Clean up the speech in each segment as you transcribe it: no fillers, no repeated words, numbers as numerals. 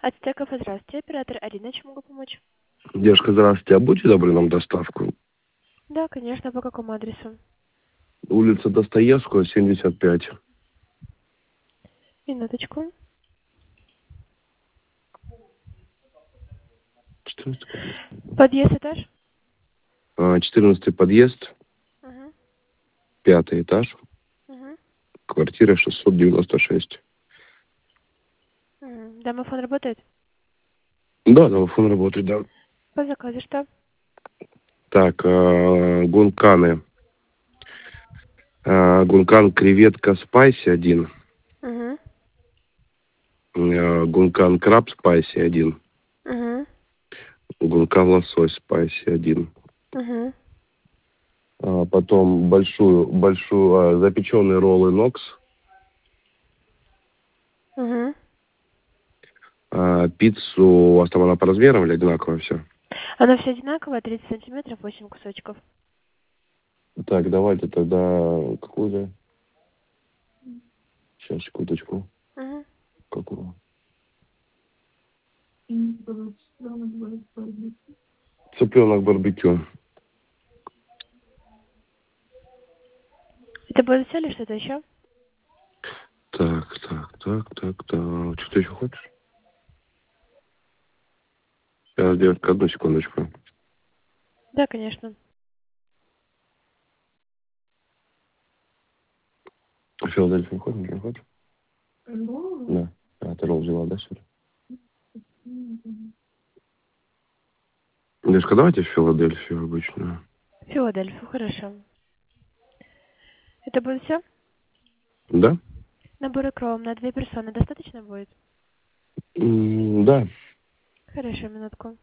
Ацтеков, здравствуйте. Оператор Арина, чем могу помочь? Девушка, здравствуйте. А будьте добры нам доставку? Да, конечно. По какому адресу? Улица Достоевского, 75. Минуточку. 14 подъезд. Подъезд, этаж? 14 подъезд, Угу. 5 этаж, Угу. квартира 696. Угу. Домофон работает? Да, телефон работает, да. По заказу что? Так, гунканы. Гункан креветка спайси 1. Угу. Гункан краб спайси 1. Угу. Гункан лосось спайси 1. Угу. Потом большую запеченные роллы Нокс. Угу. Пиццу, у вас там она по размерам или одинаково все? Она все одинаковая, 30 сантиметров, 8 кусочков. Так, давайте тогда какую же? Сейчас, секундочку. Угу. Какую? Цыпленок барбекю. Это будет все или что-то еще? Так. Что ты еще хочешь? Сейчас, девушка, одну секундочку. Да, конечно. Филадельфия хочешь, не хочешь? Да. Ты ролл взяла, да, сегодня? Девушка, давайте Филадельфию обычную. Филадельфию, хорошо. Это будет все? Да? Набор икром на 2 персоны достаточно будет? Да. Хорошо, минутку.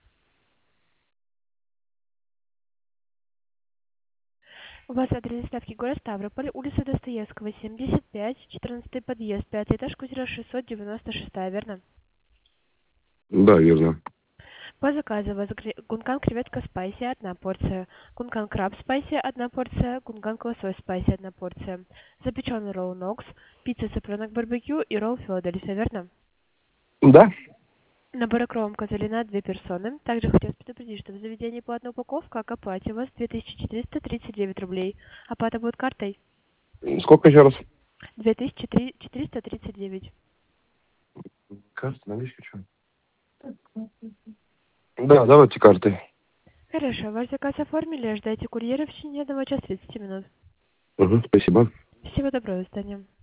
У вас адрес доставки город Ставрополь, улица Достоевского, 75, 14 подъезд, 5 этаж, квартира 696, верно? Да, верно. По заказу у вас гункан креветка спайси 1 порция, гункан краб спайси 1 порция, гункан лосось спайси 1 порция, запеченный ролл Нокс, пицца цыпленок барбекю и ролл Филадельфия, верно? Да? Набор кровом козелина 2 персоны. Также хотелось предупредить, что в заведении платная упаковка, а к оплате у вас 2439 рублей. Оплата будет картой? Сколько еще раз? 2439. Карта, наличка, что? Да, давайте карты. Хорошо, ваш заказ оформили, ждайте курьера в течение 1 часа 30 минут. Спасибо. Всего доброго, до свидания.